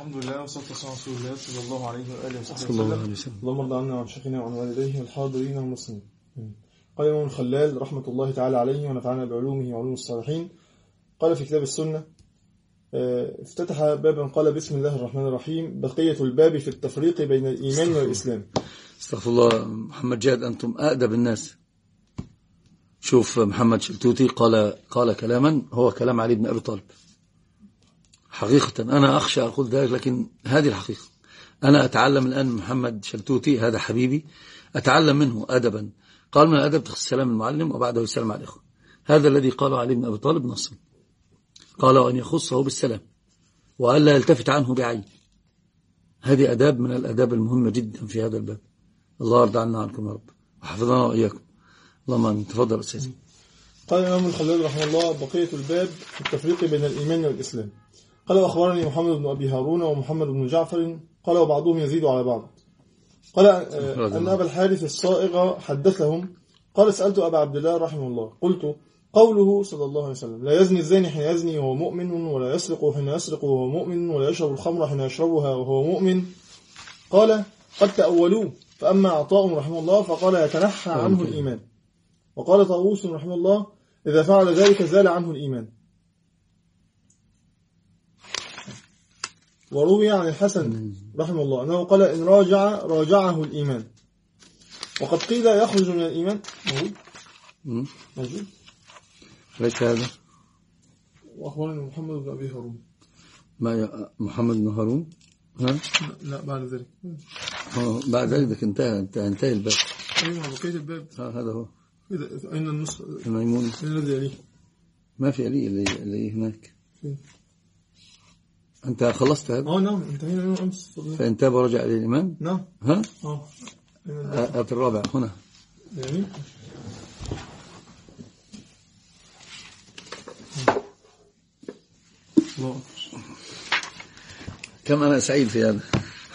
الحمد لله والصلاة والسلام على رسول الله صلى الله عليه وآله وصحبه وسلم. اللهم ارض عنا وعن شيخنا وعن والديه والحاضرين والمسلمين. قال الإمام الخلال رحمة الله تعالى عليه ونفعنا بعلومه وعلوم الصالحين، قال في كتاب السنة افتتح بابا قال بسم الله الرحمن الرحيم: بقية الباب في التفريق بين الإيمان والإسلام. استغفر الله. محمد جاد أنتم أأدب الناس. شوف محمد شلتوتي قال كلاما هو كلام علي بن أبي طالب. حقيقة أنا أخشى أقول ذلك، لكن هذه الحقيقة. أنا أتعلم الآن محمد شلتوتي، هذا حبيبي، أتعلم منه أدبا. قال من الأدب تخص السلام المعلم وبعده السلام على الإخوة. هذا الذي قاله علي بن أبي طالب نصا، قال وأن يخصه بالسلام وألا يلتفت عنه بعين. هذه أداب من الأداب المهمة جدا في هذا الباب. الله يرضى عنا عنكم يا رب وحفظنا وإياكم. اللهم تفضل أستاذ. قال الإمام الخلال رحمه الله: بقية الباب في التفريق بين الإيمان والإسلام. قال: وأخبرني محمد بن أبي هارون ومحمد بن جعفر قال وبعضهم يزيد على بعض. قال أن أبا الحارث الصائغ حدثهم قال: سألت أبا عبد الله رحمه الله قلت: قوله صلى الله عليه وسلم: لا يزني الزاني حين يزني وهو مؤمن، ولا يسرق حين يسرق وهو مؤمن، ولا يشرب الخمر حين يشربها وهو مؤمن. قال: قد تأولوه. فأما عطاء رحمه الله فقال: يتنحى عنه الإيمان. وقال طاووس رحمه الله: إذا فعل ذلك زال عنه الإيمان. وروي عن الحسن رحمه الله أنه قال: إن راجعه الإيمان. وقد قيل يخرج من الإيمان. موجود ليس هذا. وأخبرني محمد بن أبي هارون. ما محمد بن هارون؟ ها؟ لا بعد ذلك. بعد ذلك انتهى الباب. أيوة بقية الباب. هذا هو. أين النص؟ الميمون. الذي يليه؟ ما في يليه اللي هناك. أنت خلصت هذا؟ نعم انتهينا منه أمس. فإن تاب ورجع إلى الإيمان. نعم. ها؟ آت الرابع هنا. يعني الله. كم أنا سعيد في هذا.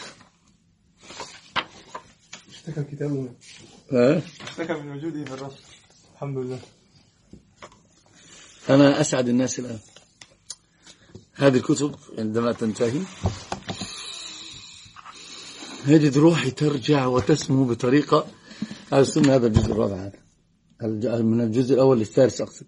اشتكى الكتاب. اشتكى من وجوده في الرسل. الحمد لله. أنا أسعد الناس الآن. هذه الكتب عندما تنتهي هذه روحي ترجع وتسمو بطريقة. هذا السنة، هذا الجزء الرابع، هذا من الجزء الأول للثالث أقصد.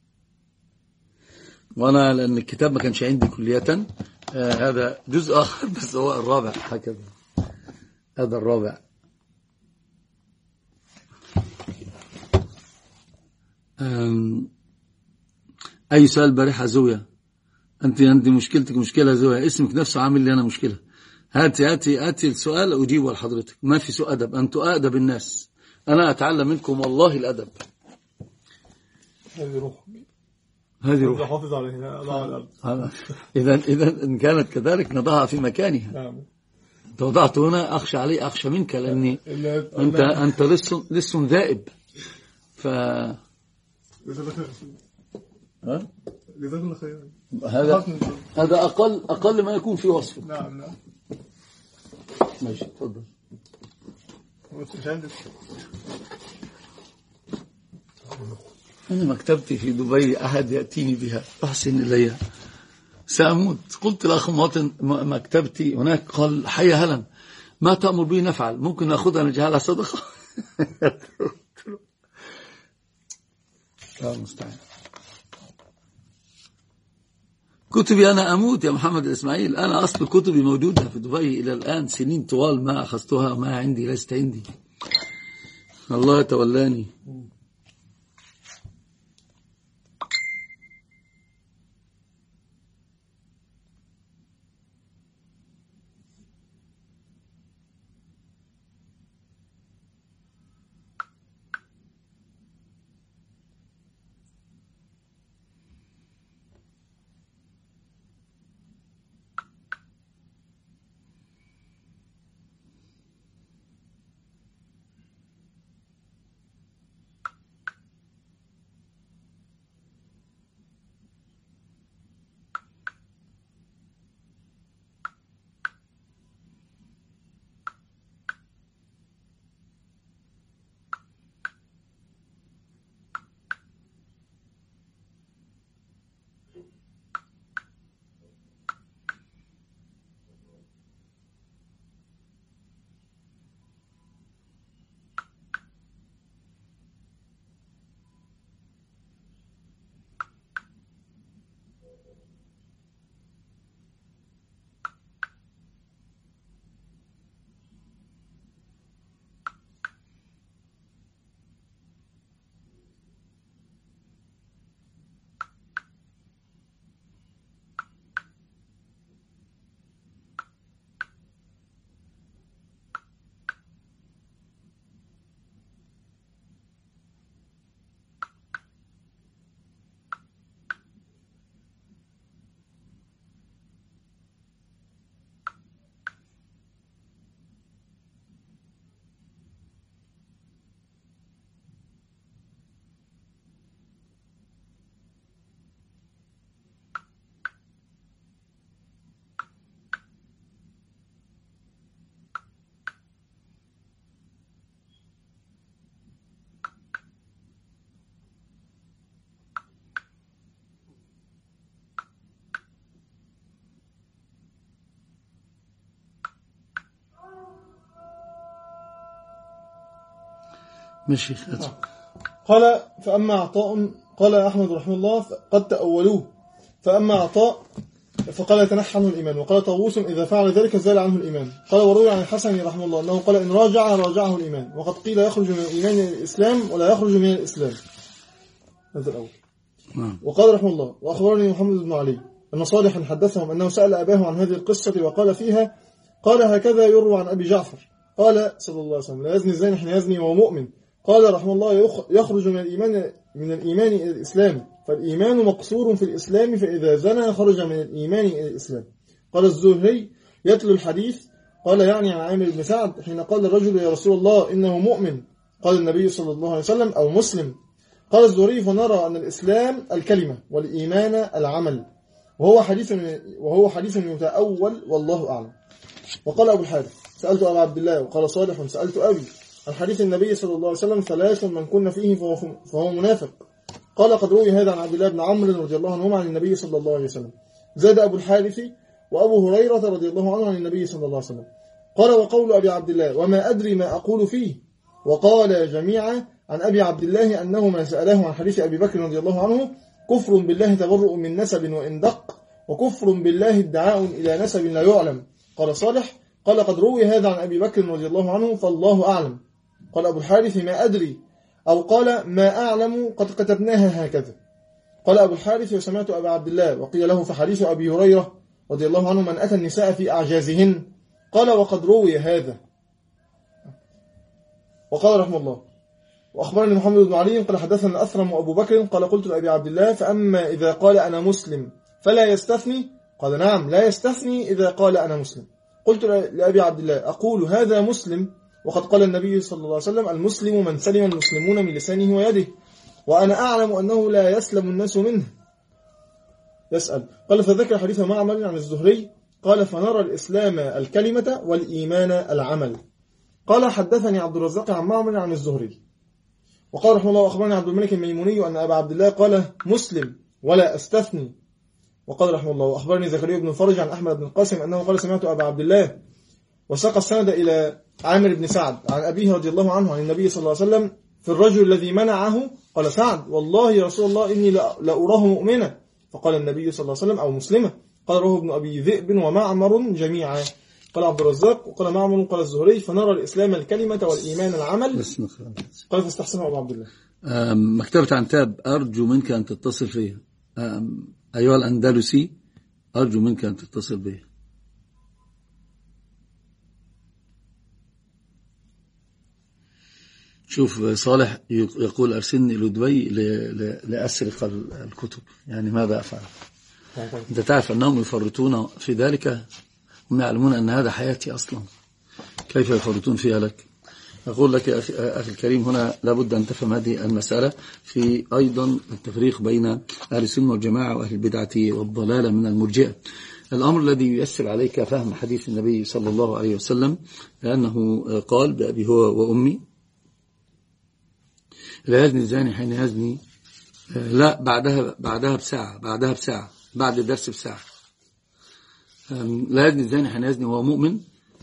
وأنا لأن الكتاب ما كانش عندي كلية، هذا جزء آخر بس هو الرابع هكذا. هذا الرابع. أي سؤال بارحة زوية؟ أنت مشكلتك مشكلة زوية، اسمك نفسه عامل لي أنا مشكلة. هاتي السؤال أجيبه لحضرتك. ما في سوء أدب، أنتوا أدب الناس. أنا أتعلم منكم والله الأدب. هذه روح حافظ عليها. إذا إن كانت كذلك نضعها في مكانها. أنت وضعت هنا أخشى منك، لأني أنت لص ذائب. جزاك الله خير. هذا أقل ما يكون في وصفه. نعم. ماشي، تفضل. أنا مكتبتي في دبي أحد يأتيني بها أحسن إليها سأموت. قلت لأخ مواطن مكتبتي هناك، قال: حي هلا، ما تأمر به نفعل، ممكن نأخذها نجعلها صدقة. لا مستعين. كتبي أنا أموت يا محمد الإسماعيل. أنا أصل كتبي موجودة في دبي إلى الآن سنين طوال ما أخذتها، ما عندي، ليست عندي. الله يتولاني. ماشي. قال فأما عطاء، قال أحمد رحمه الله قد تأولوه، فأما عطاء فقال يتنحى عنه الإيمان، وقال طاووس إذا فعل ذلك زال عنه الإيمان. قال وروي عن الحسن رحمه الله أنه قال إن راجعه الإيمان، وقد قيل يخرج من الإيمان إلى الإسلام ولا يخرج من الإسلام. هذا الأول. وقال رحمه الله وأخبرني محمد بن علي أن صالحا حدثهم أنه سأل أباه عن هذه القصة وقال فيها قال هكذا يروى عن أبي جعفر قال صلى الله عليه وسلم لا يزني الزاني حين يزني وهو مؤمن. قال رحمه الله يخرج من الإيمان إلى الإسلام، فالإيمان مقصور في الإسلام، فإذا زنى خرج من الإيمان إلى الإسلام. قال الزهري يتلو الحديث قال يعني عن عامر بن سعد حين قال الرجل يا رسول الله إنه مؤمن، قال النبي صلى الله عليه وسلم أو مسلم. قال الزهري فنرى أن الإسلام الكلمة والإيمان العمل، وهو حديث يتأول والله أعلم. وقال أبو الحارث سألت أبا عبد الله، وقال صالح سألت أبي عن حديث النبي صلى الله عليه وسلم ثلاث من كن فيه فهو منافق. قال قد روي هذا عن عبد الله بن عمرو رضي الله عنهما عن النبي صلى الله عليه وسلم. زاد أبو الحارث وأبو هريرة رضي الله عنه عن النبي صلى الله عليه وسلم. قال وقول أبي عبد الله وما أدري ما أقول فيه. وقال جميعا عن أبي عبد الله أنه ما سأله عن حديث أبي بكر رضي الله عنه كفر بالله تبرؤ من نسب وإن دق، وكفر بالله ادعاء إلى نسب لا يعلم. قال صالح قال قد روي هذا عن أبي بكر رضي الله عنه فالله أعلم. قال أبو الحارث ما أدري، أو قال ما أعلم قد كتبناها هكذا. قال أبو الحارث وسمعت أبا عبد الله وقيل له فحديث أبي هريرة رضي الله عنه من أتى النساء في أعجازهن. قال وقد روي هذا. وقال رحمه الله وأخبرني محمد بن علي قال حدثنا الأثرم وأبو بكر قال قلت لأبي عبد الله فأما إذا قال أنا مسلم فلا يستثني؟ قال نعم لا يستثني إذا قال أنا مسلم. قلت لأبي عبد الله أقول هذا مسلم وقد قال النبي صلى الله عليه وسلم المسلم من سلم المسلمون من لسانه ويده، وأنا أعلم أنه لا يسلم الناس منه. يسأل قال فذكر حديث معمر عن الزهري قال فنرى الإسلام الكلمة والإيمان العمل. قال حدثني عبد الرزاق عن معمر عن الزهري. وقال رحمه الله أخبرني عبد الملك الميموني أن أبا عبد الله قال مسلم ولا أستثني. وقال رحمه الله وأخبرني زكريا بن فرج عن أحمد بن القاسم أنه قال سمعت أبا عبد الله، وساق السند إلى عامر بن سعد عن أبيه رضي الله عنه عن النبي صلى الله عليه وسلم في الرجل الذي منعه. قال سعد والله يا رسول الله إني لأراه مؤمنا، فقال النبي صلى الله عليه وسلم أو مسلمة. قال رواه ابن أبي ذئب ومعمر جميعا. قال عبد الرزاق وقال معمر قال الزهري فنرى الإسلام الكلمة والإيمان العمل. قال فاستحسنه أبو عبد الله. مكتبة عنتاب أرجو منك أن تتصل فيها. أيها الأندلسي أرجو منك أن تتصل بي. شوف صالح يقول أرسلني إلى دبي لأسرق الكتب، يعني ماذا أفعل؟ أنت تعرف أنهم يفرطون في ذلك، هم يعلمون أن هذا حياتي أصلا، كيف يفرطون فيها لك؟ أقول لك يا أخي الكريم هنا لابد أن تفهم هذه المسألة في أيضا التفريق بين أهل السنة والجماعة وأهل البدعة والضلالة من المرجئة. الأمر الذي ييسر عليك فهم حديث النبي صلى الله عليه وسلم لأنه قال بأبي هو وأمي لا يزني الزاني حين يزني، لا بعدها بساعة بعد الدرس بساعة، لا يزني الزاني حين يزني وهو مؤمن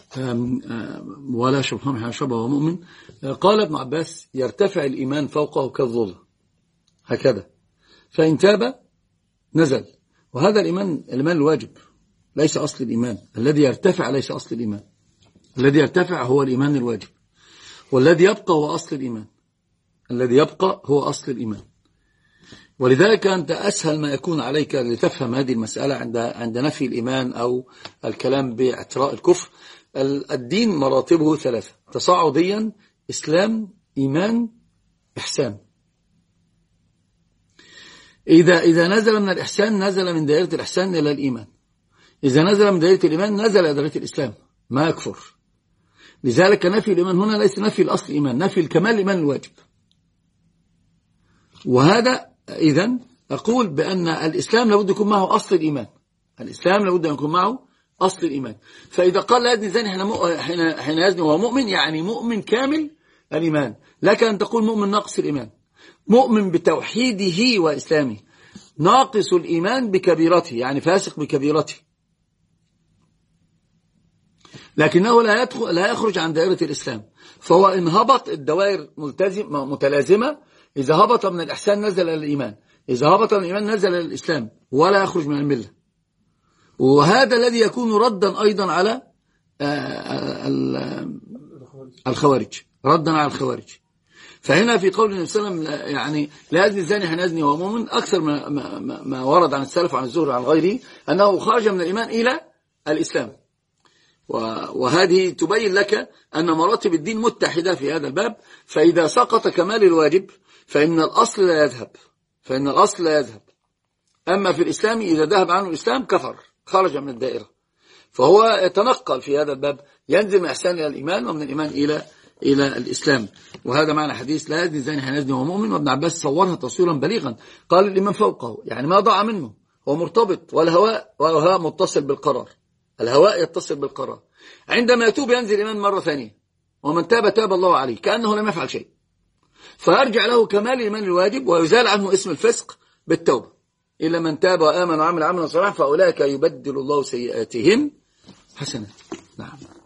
ولا يشرب خمر حين يشربه وهو مؤمن. قال ابن عباس يرتفع الإيمان فوقه كالظل هكذا، فإن تاب نزل. وهذا الإيمان الواجب ليس أصل الإيمان، الذي يرتفع ليس أصل الإيمان، الذي يرتفع هو الإيمان الواجب، والذي يبقى هو أصل الإيمان، الذي يبقى هو أصل الإيمان. ولذلك أنت أسهل ما يكون عليك لتفهم هذه المسألة عند نفي الإيمان أو الكلام باعتراء الكفر. الدين مراتبه ثلاثة تصاعديا: إسلام، إيمان، إحسان. إذا نزل من الإحسان نزل من دائرة الإحسان إلى الإيمان، إذا نزل من دائرة الإيمان نزل إلى دائرة الإسلام، ما يكفر. لذلك نفي الإيمان هنا ليس نفي الأصل الإيمان، نفي الكمال الإيمان الواجب. وهذا إذن أقول بأن الإسلام لابد يكون معه أصل الإيمان، الإسلام لابد أن يكون معه أصل الإيمان. فإذا قال لا يزني الزاني حين يزني وهو مؤمن، يعني مؤمن كامل الإيمان. لك أن تقول مؤمن ناقص الإيمان، مؤمن بتوحيده وإسلامه، ناقص الإيمان بكبيرته يعني فاسق بكبيرته. لكنه لا يخرج عن دائرة الإسلام. فهو إن هبط الدوائر متلازمة، إذا هبط من الإحسان نزل إلى الإيمان، إذا هبط من الإيمان نزل إلى الإسلام، ولا يخرج من الملة. وهذا الذي يكون ردا أيضا على الخوارج، ردا على الخوارج. فهنا في قول النبي صلى الله عليه وسلم يعني لا يزني الزاني حين يزني وهو مؤمن، أكثر ما ورد عن السلف وعن الزهري وعن غيره أنه خرج من الإيمان إلى الإسلام. وهذه تبين لك أن مراتب الدين متحدة في هذا الباب. فإذا سقط كمال الواجب فإن الأصل لا يذهب، أما في الإسلام إذا ذهب عنه الإسلام كفر، خرج من الدائرة. فهو يتنقل في هذا الباب، ينزل من الإحسان إلى الإيمان، ومن الإيمان إلى الإسلام. وهذا معنى حديث لا يزني الزاني حين يزني وهو مؤمن. وابن عباس صورها تصويرا بليغا، قال الإيمان فوقه، يعني ما ضاع منه، هو مرتبط، والهواء متصل بالقرار، الهواء يتصل بالقرار. عندما يتوب ينزل الإيمان مرة ثانية، ومن تاب تاب الله عليه، كأنه لم يفعل شيء، فيرجع له كمال الإيمان الواجب، ويزال عنه اسم الفسق بالتوبة. إلا من تاب وآمن وعمل عملا صالحا فأولئك يبدل الله سيئاتهم حسنات. نعم.